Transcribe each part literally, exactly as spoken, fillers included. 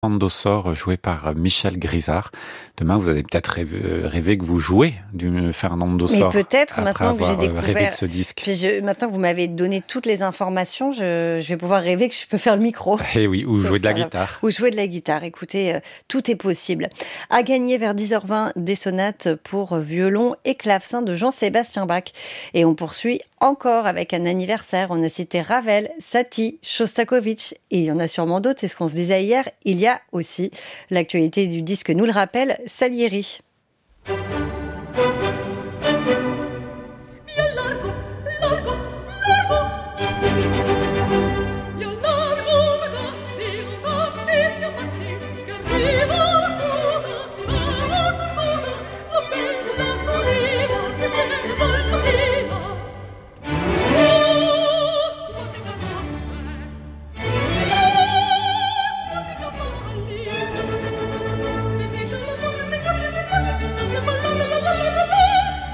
Fernando joué par Michel Grisard. Demain, vous allez peut-être rêver, rêver que vous jouez du Fernando Sor. Mais peut-être après maintenant que j'ai avoir découvert, rêvé de ce disque. Puis je, maintenant que vous m'avez donné toutes les informations, je, je vais pouvoir rêver que je peux faire le micro. Et oui, ou Ça jouer de la sera- guitare. Ou jouer de la guitare. Écoutez, euh, tout est possible. À gagner vers dix heures vingt des sonates pour violon et clavecin de Jean-Sébastien Bach. Et on poursuit encore avec un anniversaire. On a cité Ravel, Satie, Shostakovich. Et il y en a sûrement d'autres. C'est ce qu'on se disait hier. Il y a aussi l'actualité du disque nous le rappelle, Salieri. Via largo, largo, largo. Via largo, ragazzi, ragazzi, scappati, che arriva la sposa, la sforzosa, la bella Torino, che viene dal mattino. Oh, quante carrozze, oh, quanti cavalli. Venite alla voce, si capisce, si capisce, ballando, la la la la la.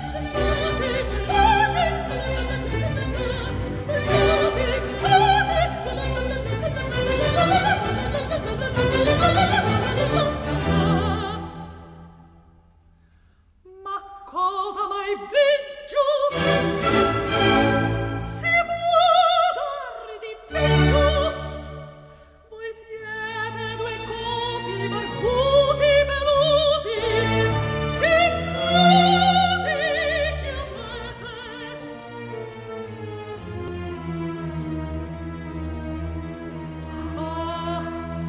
Ma cosa mai peggio? Si può dar di peggio? Voi siete due cosi barbuti pelosi, che musiche avete? Ah,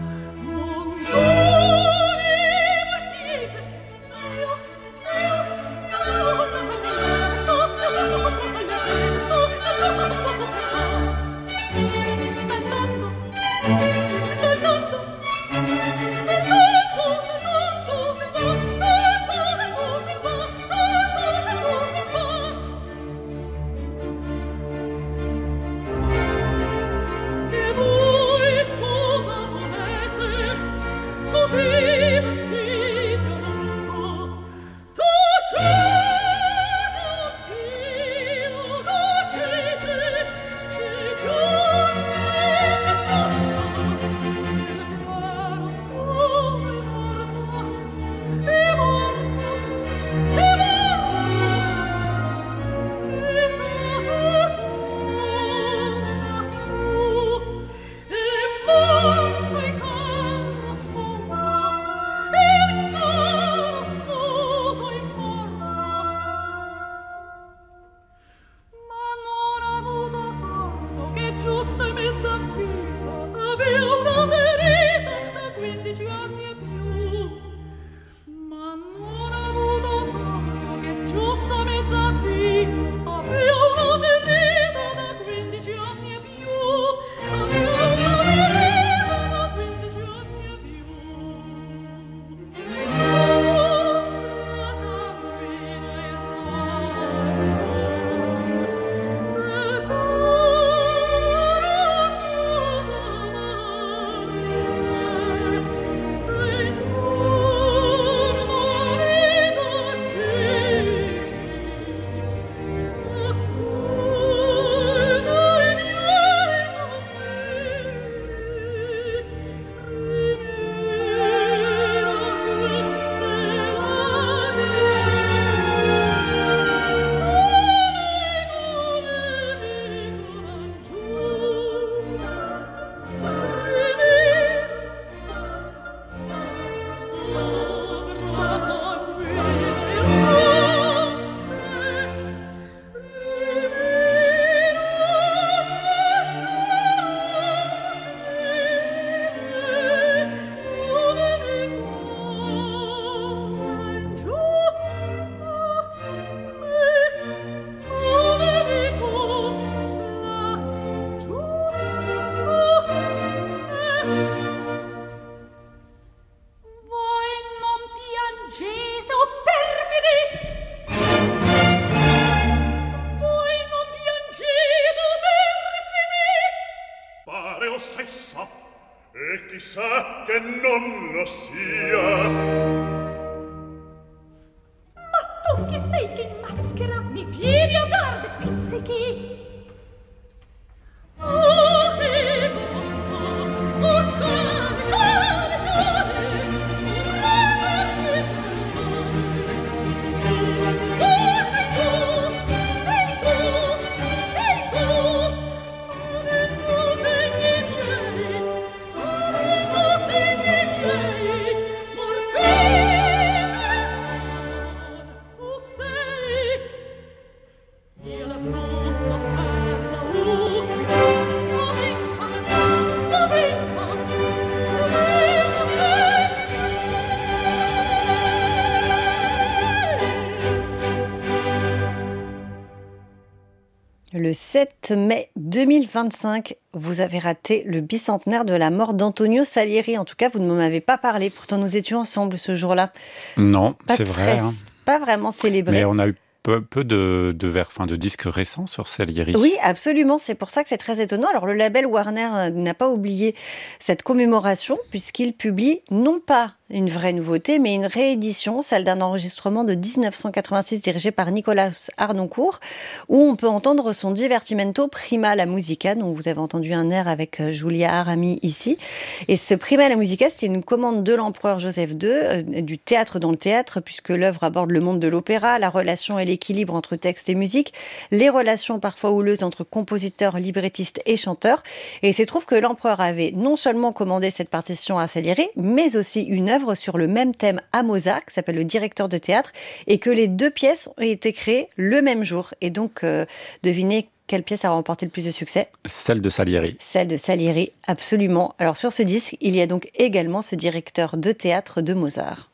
mondoni voi siete, io, io, io sono contento, io sono contento, saltando, saltando, saltando, saltando, saltando, saltando, saltando, saltando. E voi cosa volete? Così vestiti adorno. Tacete, oddio, tacete, che giorno è il caro sposo è morto, è morto, è morto. Chissà se torna più. È morto il caro sposo, il caro sposo è morto. Ma non ha avuto torto che giusto e mezza vita aveva una ferita da quindici anni e più. Ma non ha avuto torto che giusto e mezza vita aveva una ferita da quindici anni e più. Aveva una ferita da quindici anni e più. La sanguina e del caro sposo amante, se intorno a vita gira, ascolta i miei sospiri, rimira queste Voi non piangete, o perfidi! Voi non piangete, o perfidi! Pare ossessa, e chissà che non lo sia. Ma tu chi sei che in maschera mi vieni a dar de pizzichi? Oh, te posso, oh, cane, cane, cane! Le sept mai deux mille vingt-cinq, vous avez raté le bicentenaire de la mort d'Antonio Salieri. En tout cas, vous ne m'en avez pas parlé. Pourtant, nous étions ensemble ce jour-là. Non, Pas c'est très- vrai. hein. Pas vraiment célébré. Mais on a eu peu, peu de, de, vers, enfin, de disques récents sur Salieri. Oui, absolument. C'est pour ça que c'est très étonnant. Alors, le label Warner euh, n'a pas oublié cette commémoration puisqu'il publie non pas une vraie nouveauté, mais une réédition, celle d'un enregistrement de dix-neuf cent quatre-vingt-six dirigé par Nicolas Harnoncourt, où on peut entendre son divertimento Prima la Musica, dont vous avez entendu un air avec Julia Arami ici. Et ce Prima la Musica, c'est une commande de l'empereur Joseph deux, euh, du théâtre dans le théâtre, puisque l'œuvre aborde le monde de l'opéra, la relation et l'équilibre entre texte et musique, les relations parfois houleuses entre compositeurs, librettistes et chanteurs. Et il se trouve que l'empereur avait non seulement commandé cette partition à Salieri, mais aussi une œuvre sur le même thème à Mozart, qui s'appelle Le directeur de théâtre, et que les deux pièces ont été créées le même jour. Et donc, euh, devinez quelle pièce a remporté le plus de succès ? Celle de Salieri. Celle de Salieri, absolument. Alors sur ce disque, il y a donc également ce directeur de théâtre de Mozart.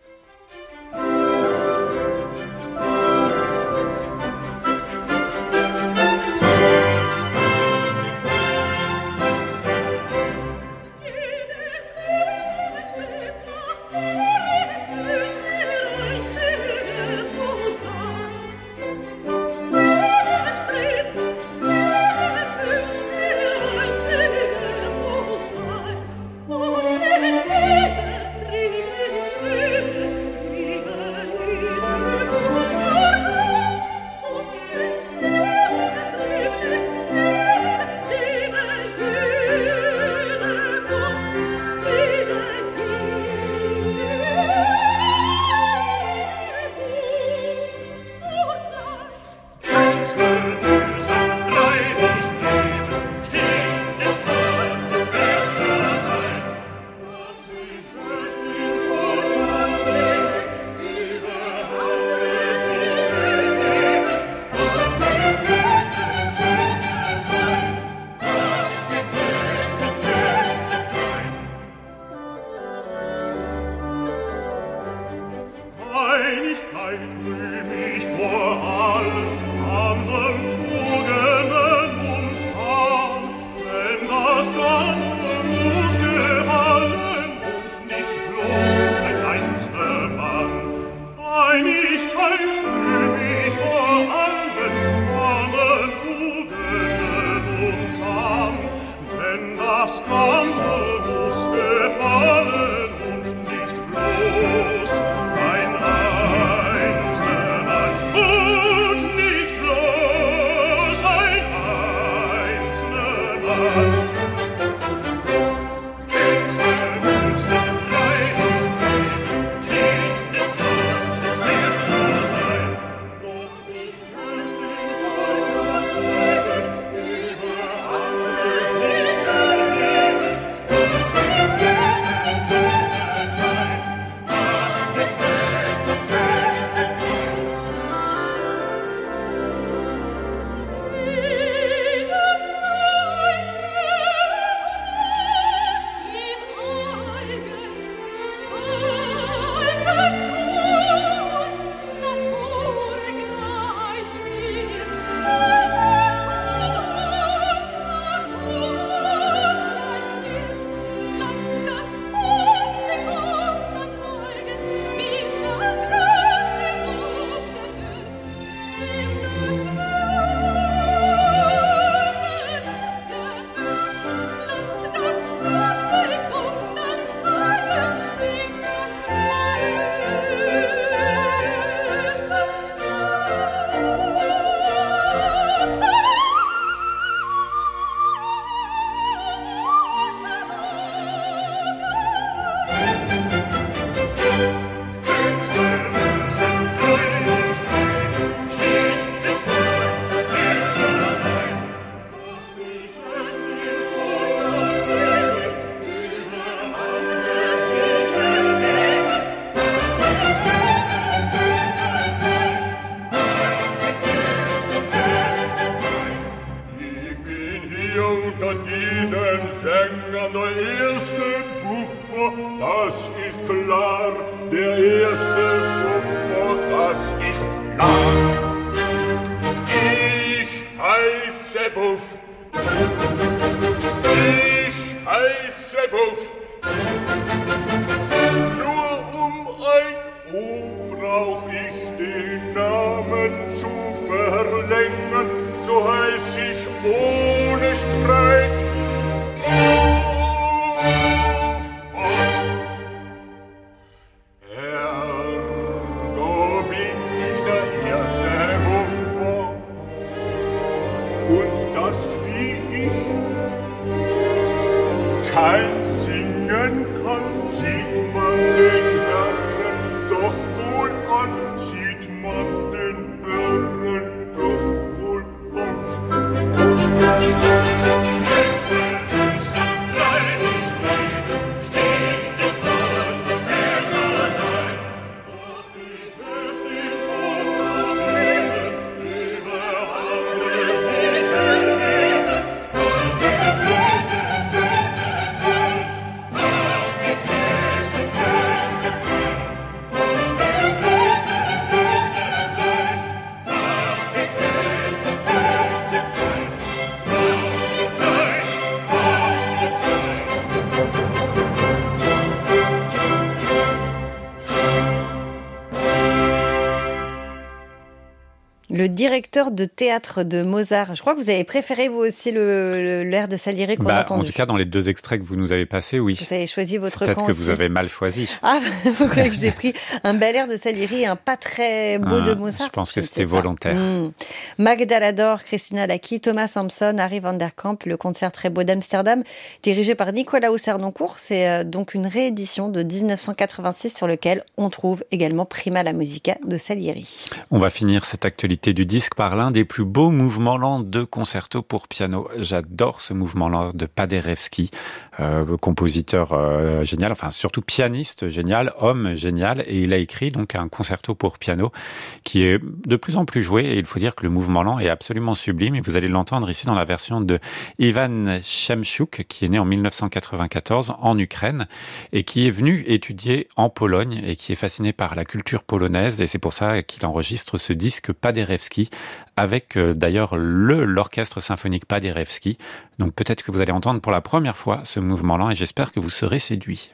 Sängern der erste Buffer, das ist klar. Der erste Buffer, das ist klar. Ich heiße Buff. Ich heiße Buff. Nur um ein O brauch ich den Namen zu verlängern, so heiß ich ohne Streit Buff. Ergo bin ich der erste Buffer, und das wie ich kein singen kann, sieht man den Herren doch wohl an, sieht man den Herren doch wohl Le directeur de théâtre de Mozart. Je crois que vous avez préféré, vous aussi, le, le, l'air de Salieri qu'on bah, a entendu. En tout cas, dans les deux extraits que vous nous avez passés, oui. Vous avez choisi votre camp. Peut-être que aussi. vous avez mal choisi. Ah, vous croyez que j'ai pris un bel air de Salieri et un pas très beau ah, de Mozart? Je pense que je c'était volontaire. Mmh. Magda Lador, Christina Lacki, Thomas Sampson, Harry van der Kamp, le concert très beau d'Amsterdam, dirigé par Nicolas Haussernoncourt. C'est euh, donc une réédition de dix-neuf cent quatre-vingt-six sur lequel on trouve également Prima la Musica de Salieri. On va finir cette actualité du disque par l'un des plus beaux mouvements lents de concerto pour piano. J'adore ce mouvement lent de Paderewski, euh, compositeur euh, génial, enfin surtout pianiste génial, homme génial, et il a écrit donc un concerto pour piano qui est de plus en plus joué, et il faut dire que le mouvement lent est absolument sublime, et vous allez l'entendre ici dans la version de Ivan Szymczuk, qui est né en dix-neuf cent quatre-vingt-quatorze en Ukraine, et qui est venu étudier en Pologne, et qui est fasciné par la culture polonaise, et c'est pour ça qu'il enregistre ce disque Paderewski, avec euh, d'ailleurs le l'orchestre symphonique Paderewski. Donc peut-être que vous allez entendre pour la première fois ce mouvement lent, et j'espère que vous serez séduits.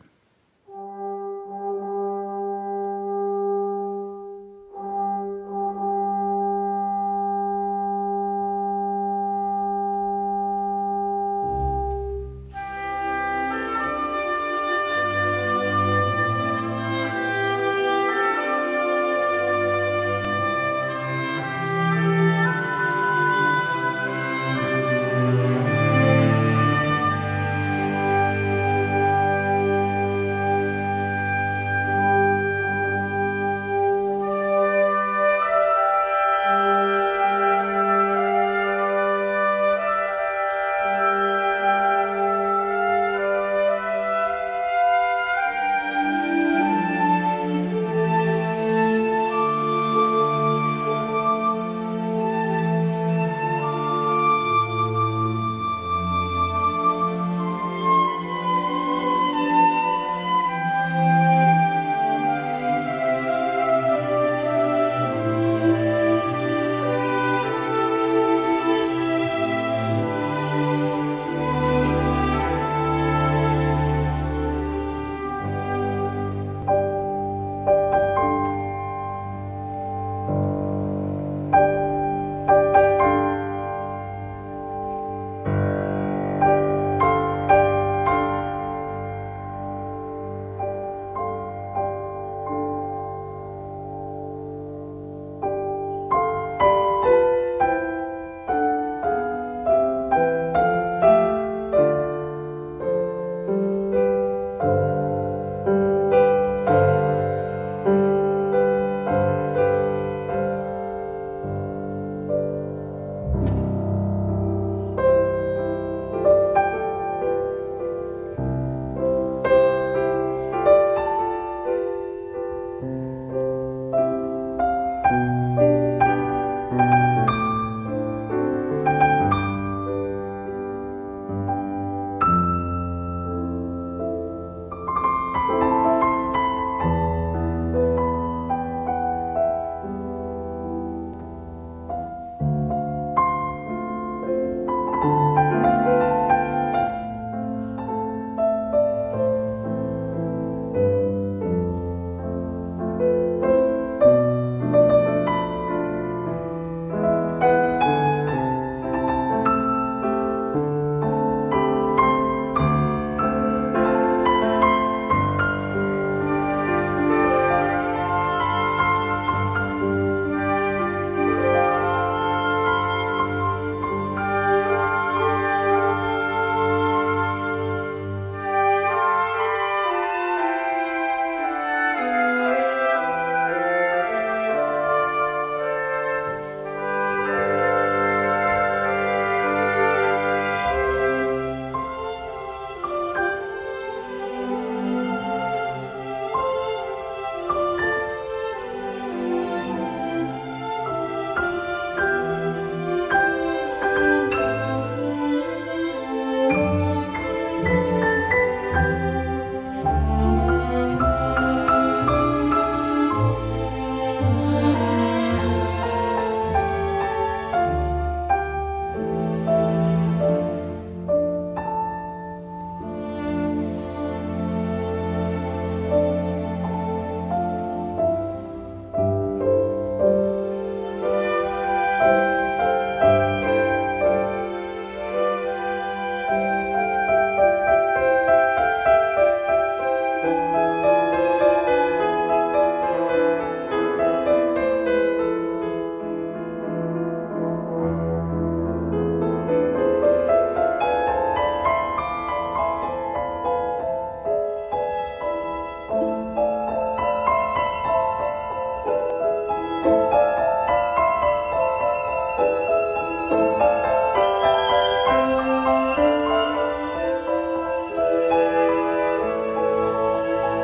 Thank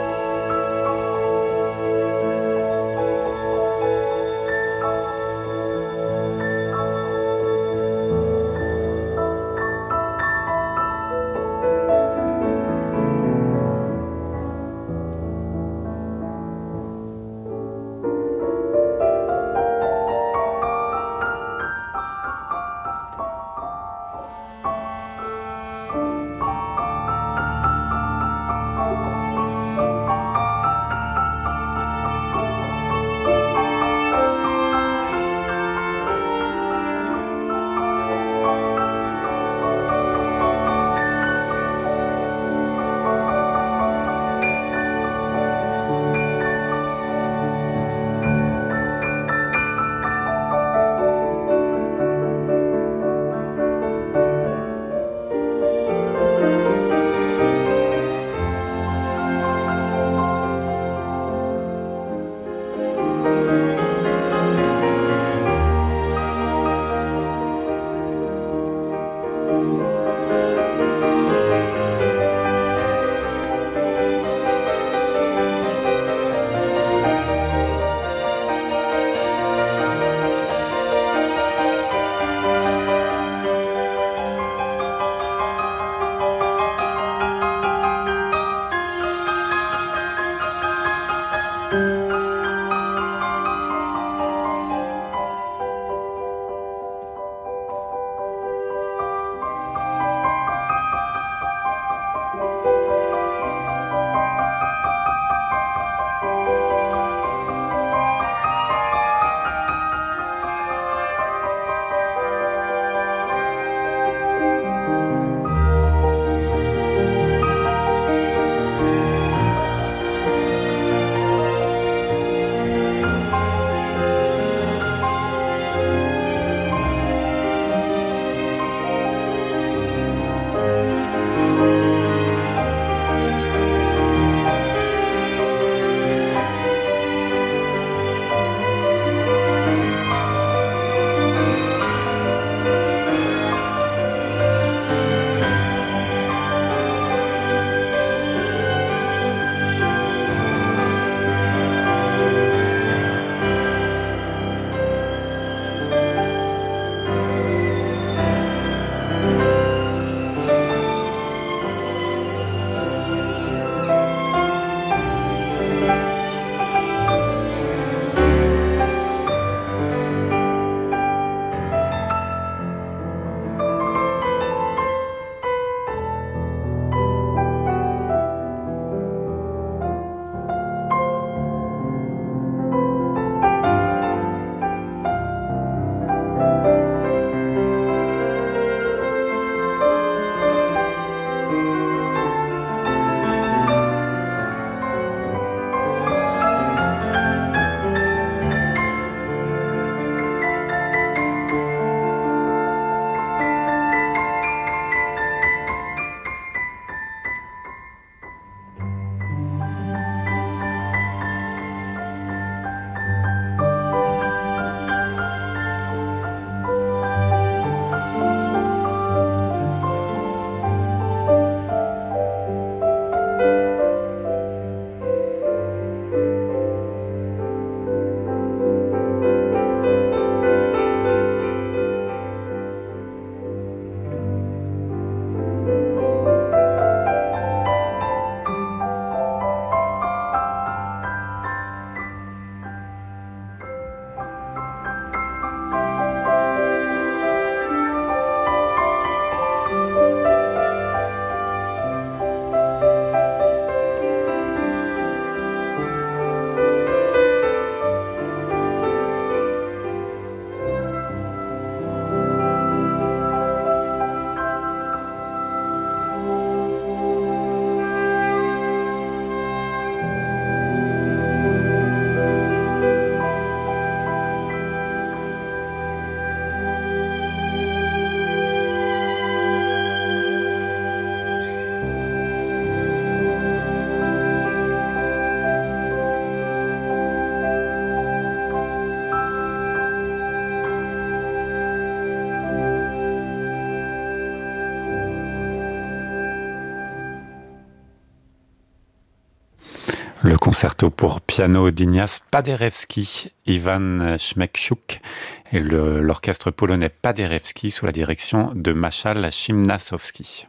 Le concerto pour piano d'Ignace Paderewski, Ivan Szmekczuk et le, l'orchestre polonais Paderewski sous la direction de Machal Chimnasowski.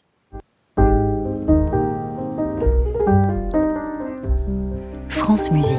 France Musique.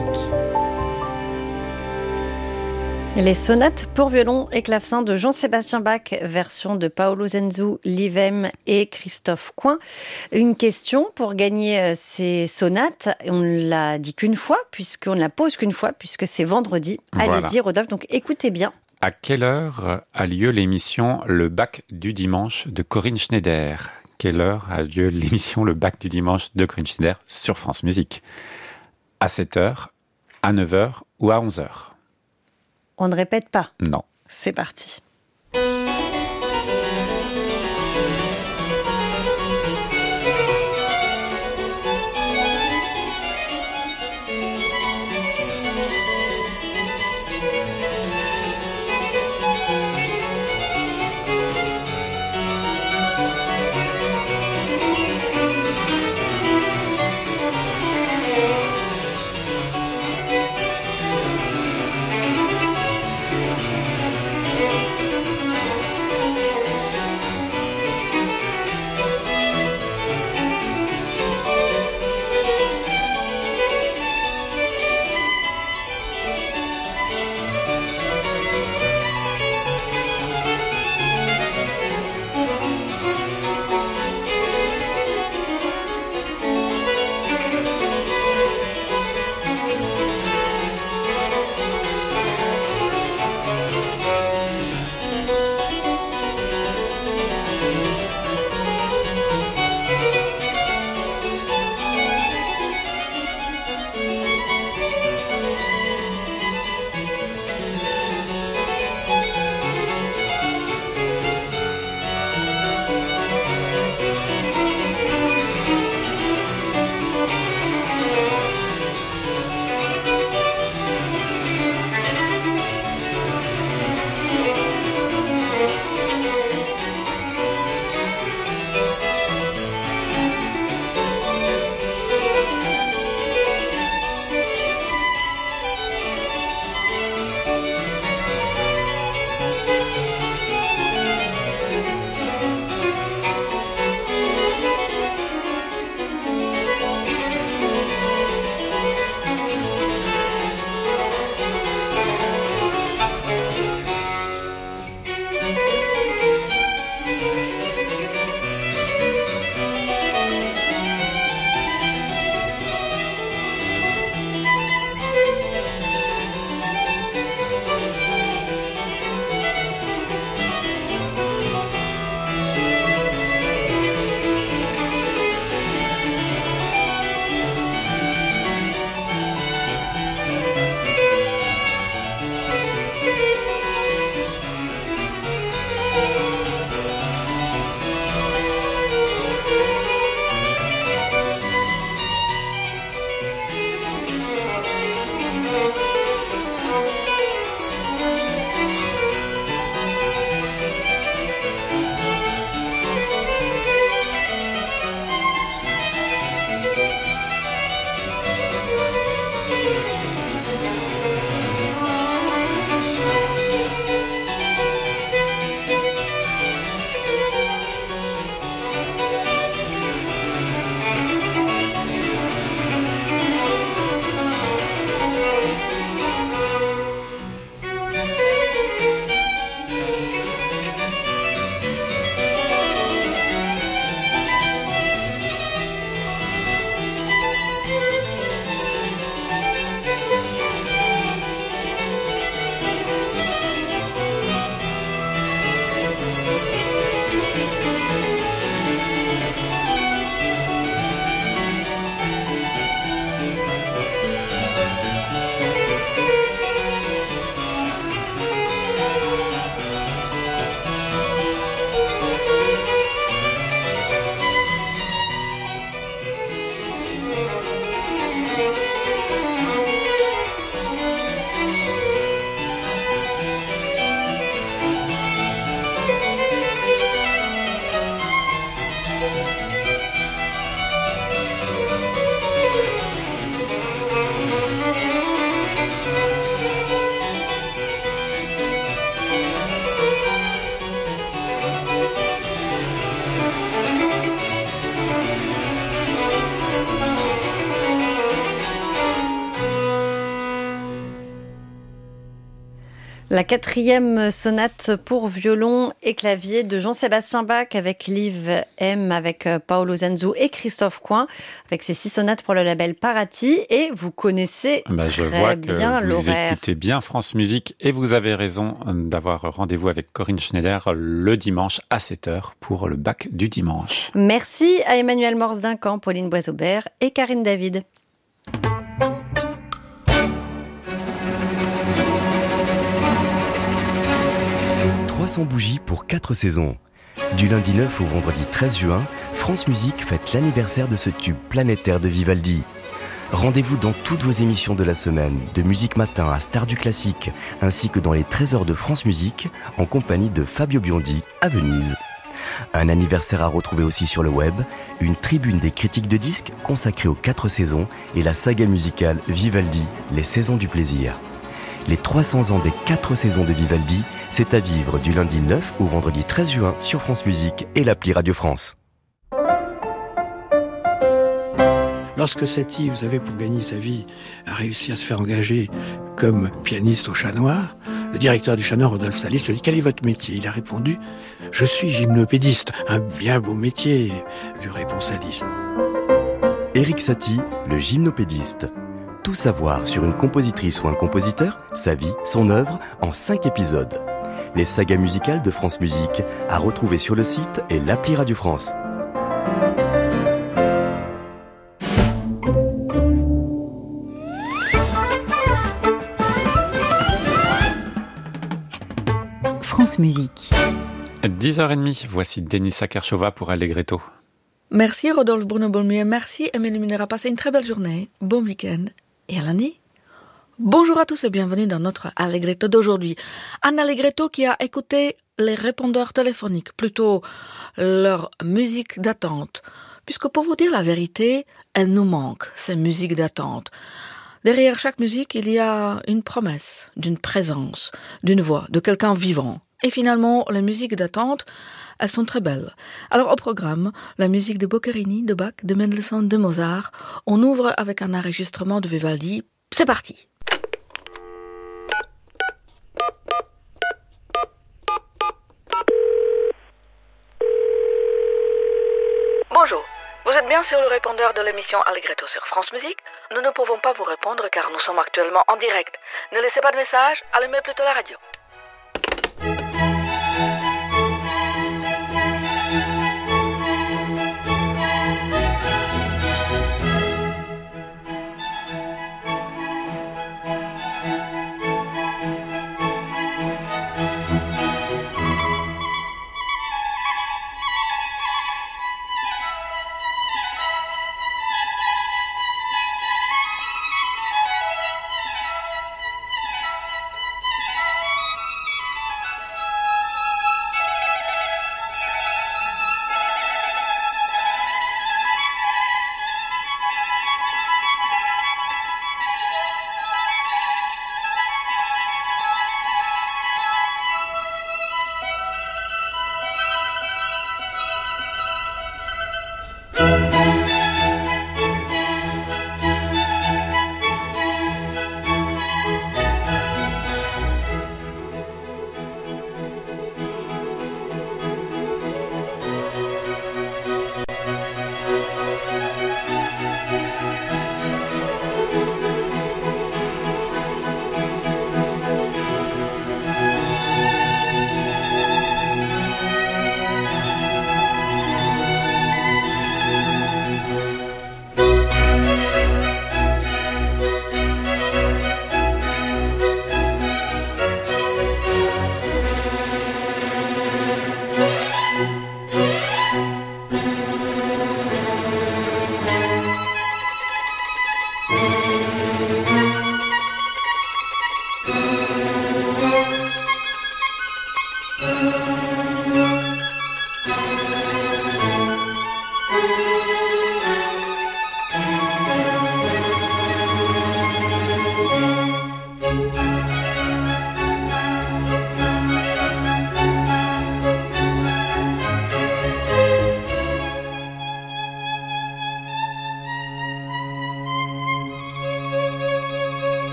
Les sonates pour violon et clavecin de Jean-Sébastien Bach, version de Paolo Zenzu, Livem et Christophe Coin. Une question pour gagner ces sonates. On ne l'a dit qu'une fois, puisqu'on ne la pose qu'une fois, puisque c'est vendredi. Voilà. Allez-y, Rodolphe, donc écoutez bien. À quelle heure a lieu l'émission Le Bach du dimanche de Corinne Schneider ? Quelle heure a lieu l'émission Le Bach du dimanche de Corinne Schneider sur France Musique ? À sept heures, à neuf heures ou à onze heures ? On ne répète pas. Non. C'est parti. La quatrième sonate pour violon et clavier de Jean-Sébastien Bach avec Liv M, avec Paolo Zanzu et Christophe Coin, avec ces six sonates pour le label Parati. Et vous connaissez bah, je très vois bien que vous l'horaire. écoutez bien France Musique et vous avez raison d'avoir rendez-vous avec Corinne Schneider le dimanche à sept heures pour le Bach du dimanche. Merci à Emmanuel Morse-Duncan, Pauline Boisaubert et Karine David. trois cents bougies pour quatre saisons. Du lundi neuf au vendredi treize juin, France Musique fête l'anniversaire de ce tube planétaire de Vivaldi. Rendez-vous dans toutes vos émissions de la semaine, de Musique Matin à Star du Classique, ainsi que dans les trésors de France Musique, en compagnie de Fabio Biondi à Venise. Un anniversaire à retrouver aussi sur le web, une tribune des critiques de disques consacrée aux quatre saisons et la saga musicale Vivaldi, les saisons du plaisir. Les trois cents ans des quatre saisons de Vivaldi, c'est à vivre du lundi neuf au vendredi treize juin sur France Musique et l'appli Radio France. Lorsque Satie, vous savez, pour gagner sa vie, a réussi à se faire engager comme pianiste au Chat Noir, le directeur du Chat Noir, Rodolphe Salis, lui a dit « Quel est votre métier ?» Il a répondu « Je suis gymnopédiste, un bien beau métier », lui répond Salis. Éric Satie, le gymnopédiste. Tout savoir sur une compositrice ou un compositeur, sa vie, son œuvre, en cinq épisodes. Les sagas musicales de France Musique à retrouver sur le site et l'appli Radio France. France Musique. dix heures trente, voici Denisa Kershova pour Allegretto. Merci Rodolphe Bruno-Bolmier, merci Émilie Minera. Passez une très belle journée, bon week-end et à lundi. Bonjour à tous et bienvenue dans notre Allegretto d'aujourd'hui. Un Allegretto qui a écouté les répondeurs téléphoniques, plutôt leur musique d'attente. Puisque pour vous dire la vérité, elle nous manque, ces musiques d'attente. Derrière chaque musique, il y a une promesse, d'une présence, d'une voix, de quelqu'un vivant. Et finalement, les musiques d'attente, elles sont très belles. Alors au programme, la musique de Boccherini, de Bach, de Mendelssohn, de Mozart. On ouvre avec un enregistrement de Vivaldi. C'est parti! Bonjour, vous êtes bien sur le répondeur de l'émission Allegretto sur France Musique. Nous ne pouvons pas vous répondre car nous sommes actuellement en direct. Ne laissez pas de message, allumez plutôt la radio.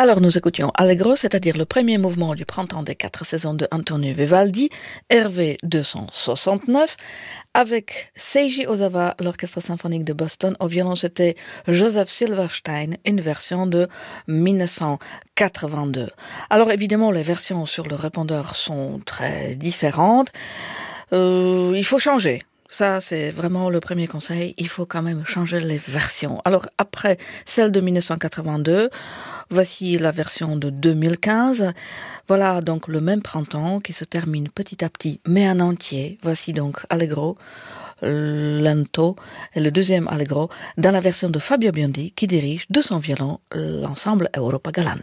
Alors nous écoutions Allegro, c'est-à-dire le premier mouvement du printemps des quatre saisons de Antonio Vivaldi, R V deux cent soixante-neuf, avec Seiji Ozawa, l'orchestre symphonique de Boston. Au violon, c'était Joseph Silverstein, une version de dix-neuf cent quatre-vingt-deux. Alors évidemment, les versions sur le répondeur sont très différentes. Euh, il faut changer. Ça, c'est vraiment le premier conseil. Il faut quand même changer les versions. Alors, après celle de dix-neuf cent quatre-vingt-deux, voici la version de deux mille quinze. Voilà donc le même printemps qui se termine petit à petit, mais en entier. Voici donc Allegro, Lento et le deuxième Allegro dans la version de Fabio Biondi qui dirige de son violon l'ensemble Europa Galante.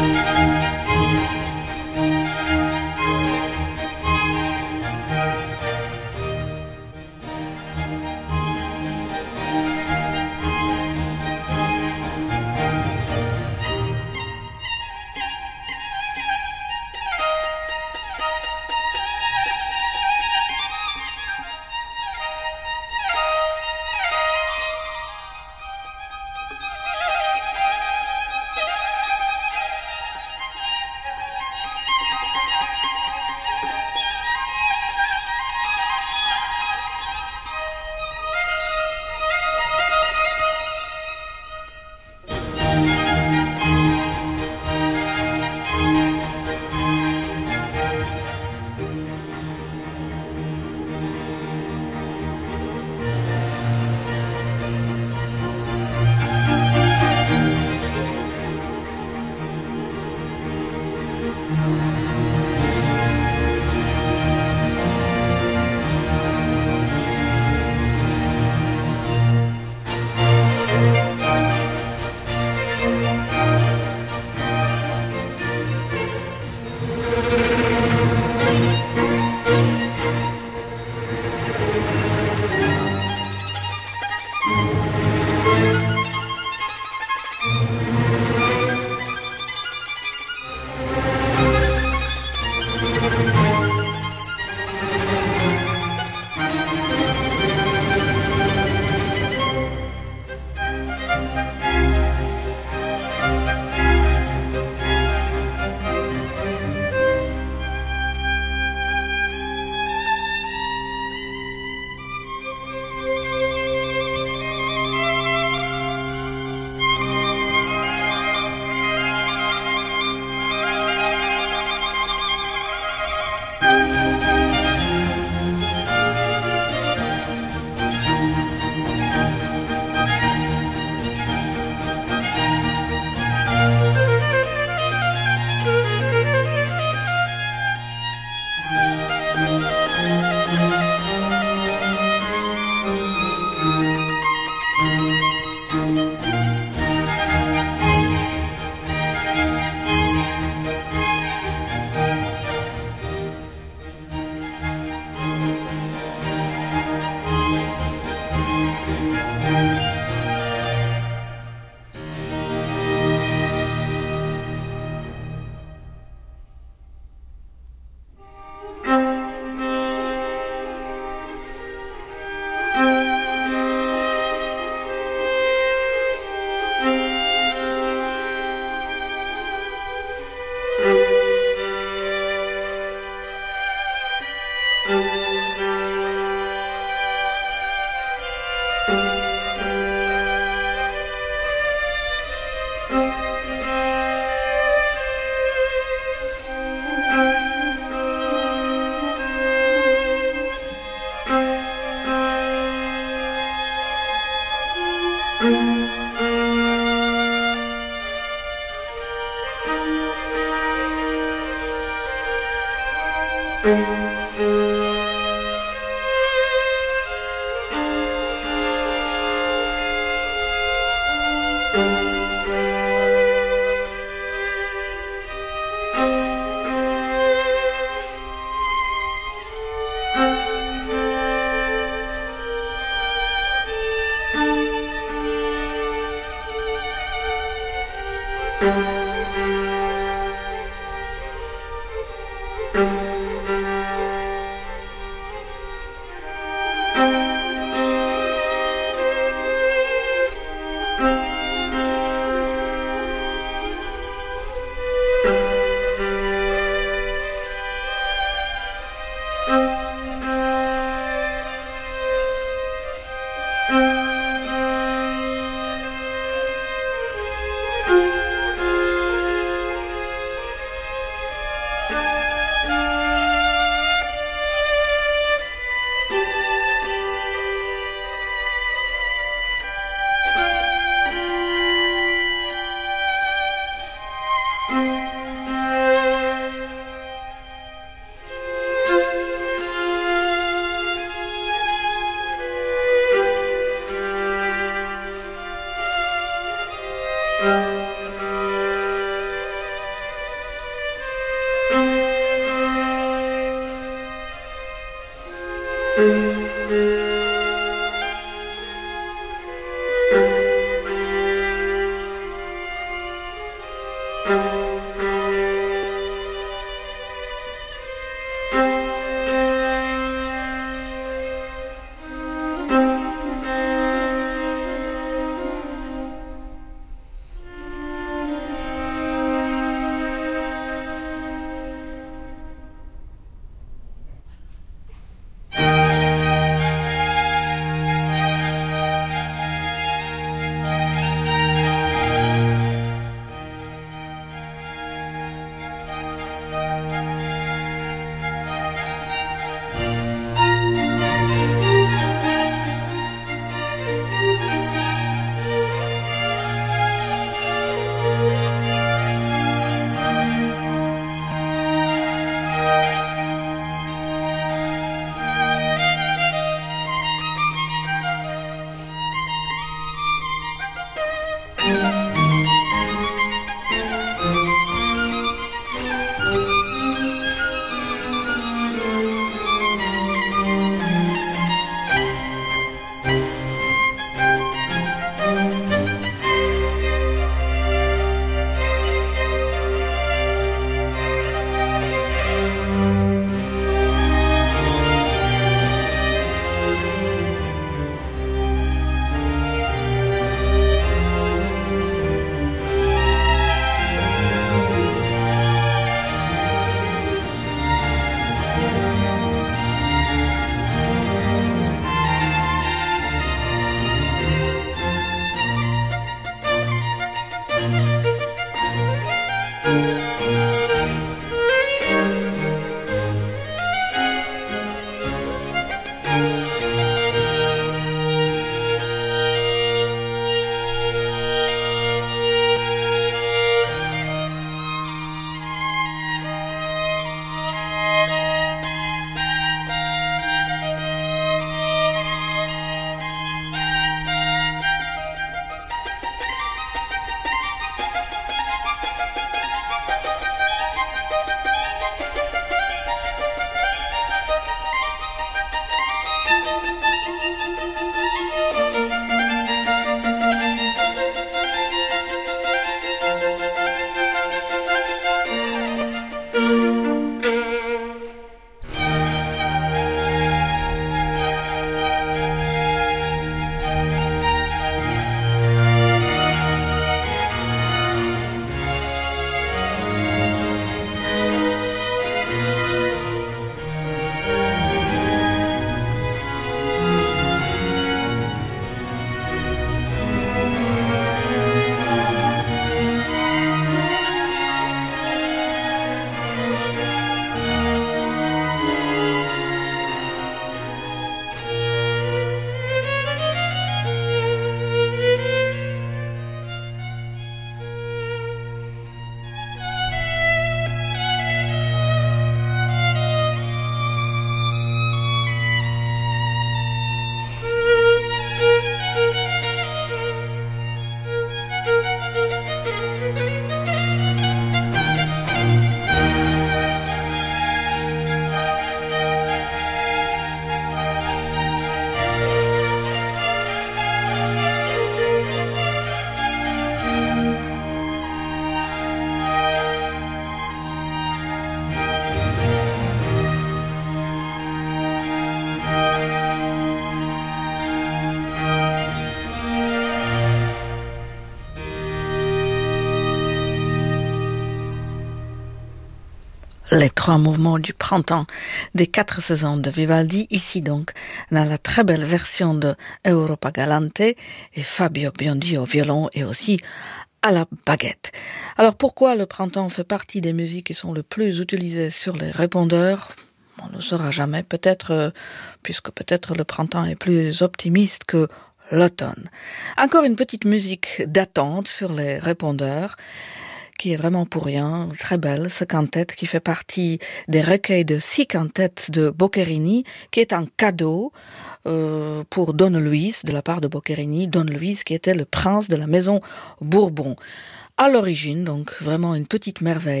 les trois mouvements du printemps des quatre saisons de Vivaldi, ici donc dans la très belle version de Europa Galante et Fabio Biondi au violon et aussi à la baguette. Alors pourquoi le printemps fait partie des musiques qui sont le plus utilisées sur les répondeurs ? On ne le saura jamais, peut-être, euh, puisque peut-être le printemps est plus optimiste que l'automne. Encore une petite musique d'attente sur les répondeurs, qui est vraiment pour rien, très belle, ce quintet qui fait partie des recueils de six quintettes de Boccherini, qui est un cadeau euh, pour Don Luis, de la part de Boccherini, Don Luis qui était le prince de la maison Bourbon. À l'origine, donc, vraiment une petite merveille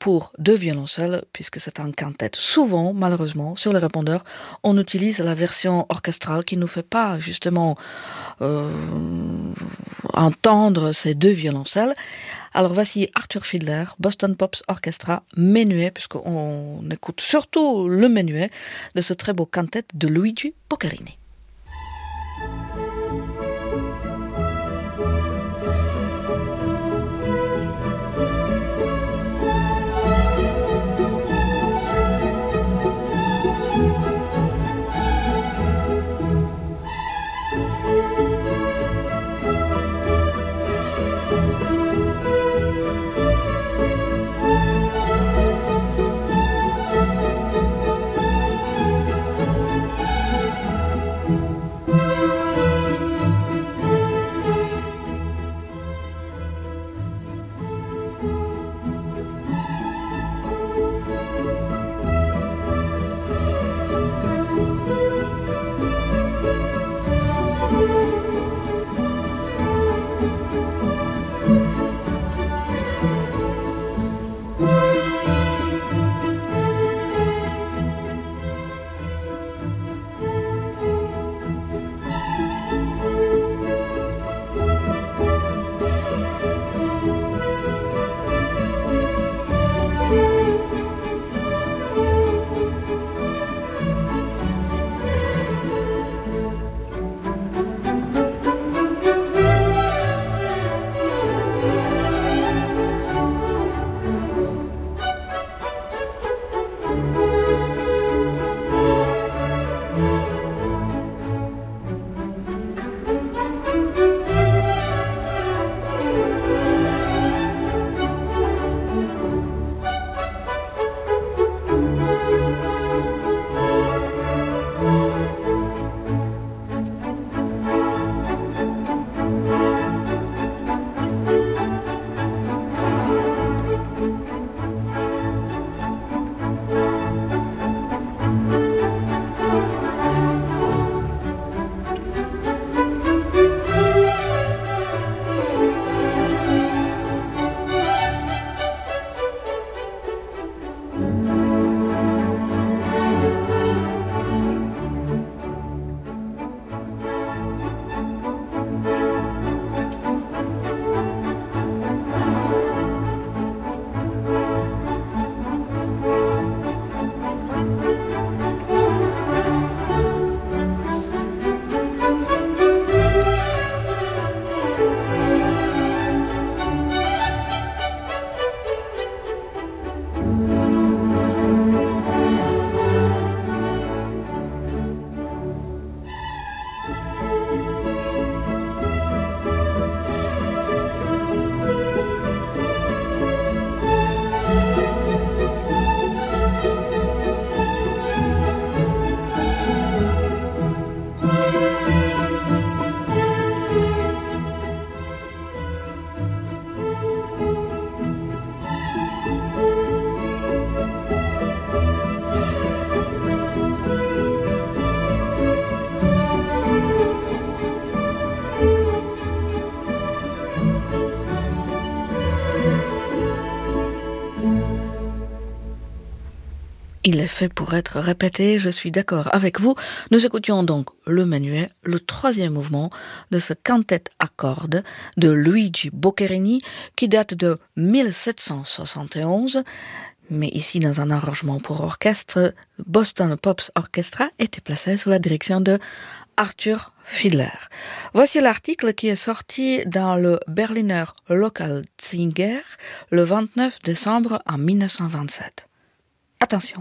pour deux violoncelles, puisque c'est un quintet. Souvent, malheureusement, sur les répondeurs, on utilise la version orchestrale qui ne nous fait pas, justement, euh, entendre ces deux violoncelles. Alors voici Arthur Fiedler, Boston Pops Orchestra, menuet, puisqu'on écoute surtout le menuet de ce très beau quintet de Luigi Boccherini. Il est fait pour être répété, je suis d'accord avec vous. Nous écoutions donc le menuet, le troisième mouvement de ce quintet à cordes de Luigi Boccherini qui date de mille sept cent soixante et onze. Mais ici, dans un arrangement pour orchestre, Boston Pops Orchestra était placé sous la direction de Arthur Fiedler. Voici l'article qui est sorti dans le Berliner Lokalsinger le vingt-neuf décembre en mille neuf cent vingt-sept. Attention,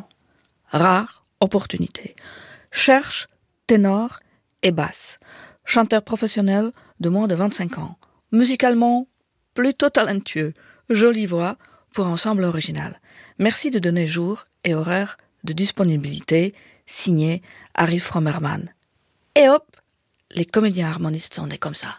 rare opportunité. Cherche ténor et basse. Chanteur professionnel de moins de vingt-cinq ans. Musicalement, plutôt talentueux. Jolie voix pour ensemble original. Merci de donner jour et horaire de disponibilité. Signé Harry Frommerman. Et hop, les comédiens harmonistes sont nés comme ça.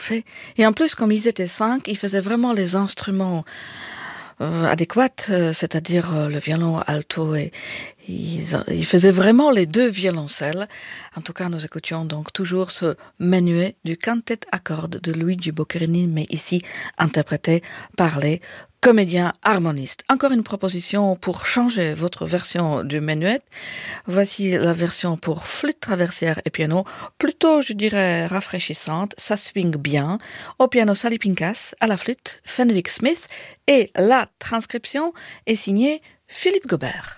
fait. Et en plus, comme ils étaient cinq, ils faisaient vraiment les instruments euh, adéquats, euh, c'est-à-dire euh, le violon alto et ils, ils faisaient vraiment les deux violoncelles. En tout cas, nous écoutions donc toujours ce menuet du quintet à cordes de Luigi Boccherini, mais ici interprété par les comédiens harmonistes. Encore une proposition pour changer votre version du menuet. Voici la version pour flûte traversière et piano, plutôt, je dirais, rafraîchissante. Ça swing bien. Au piano, Sally Pincus, à la flûte, Fenwick Smith, et la transcription est signée Philippe Gobert.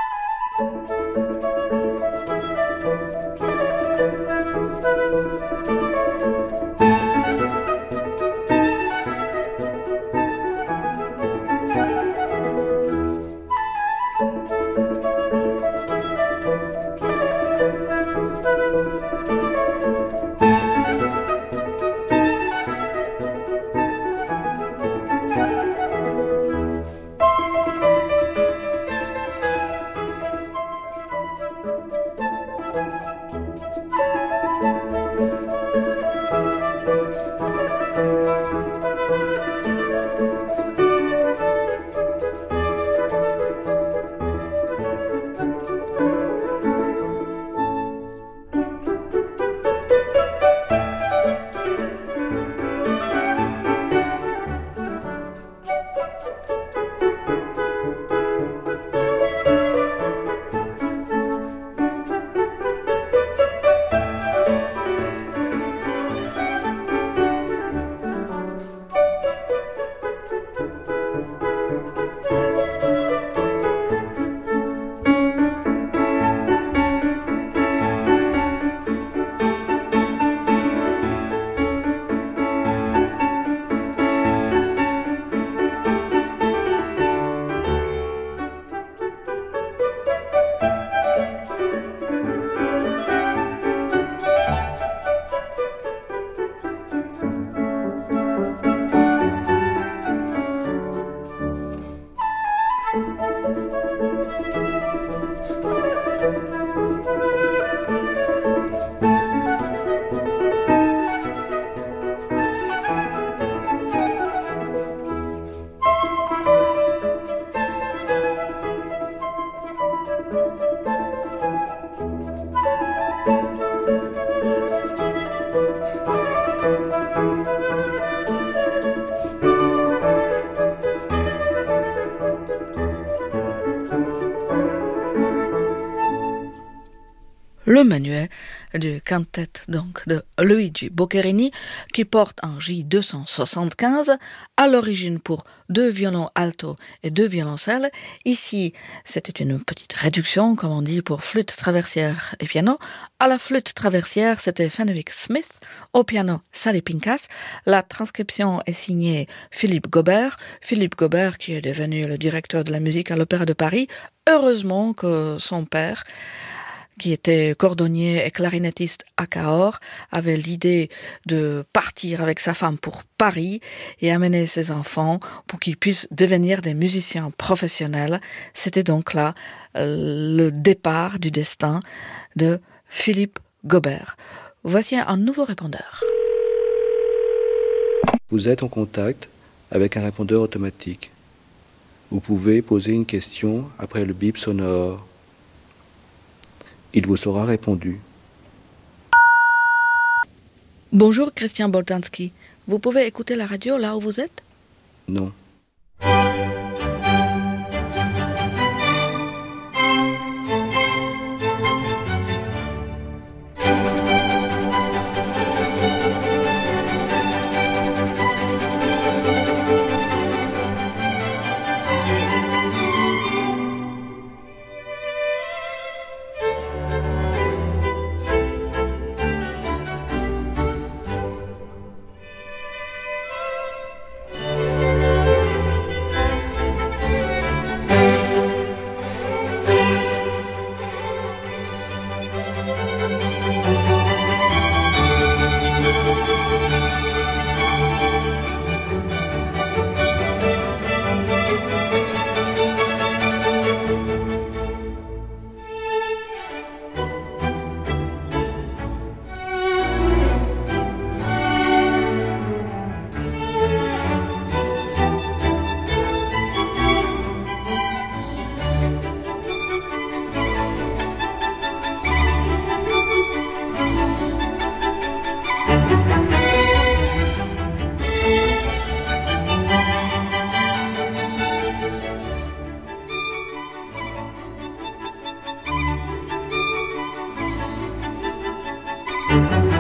Le manuel du quintet donc de Luigi Boccherini qui porte un J deux cent soixante-quinze, à l'origine pour deux violons alto et deux violoncelles. Ici, c'était une petite réduction, comme on dit, pour flûte traversière et piano. À la flûte traversière, c'était Fenwick Smith. Au piano, Sally Pincus. La transcription est signée Philippe Gobert. Philippe Gobert qui est devenu le directeur de la musique à l'Opéra de Paris. Heureusement que son père, qui était cordonnier et clarinettiste à Cahors, avait l'idée de partir avec sa femme pour Paris et amener ses enfants pour qu'ils puissent devenir des musiciens professionnels. C'était donc là euh, le départ du destin de Philippe Gobert. Voici un nouveau répondeur. Vous êtes en contact avec un répondeur automatique. Vous pouvez poser une question après le bip sonore. Il vous sera répondu. Bonjour Christian Boltanski. Vous pouvez écouter la radio là où vous êtes ? Non. Thank you.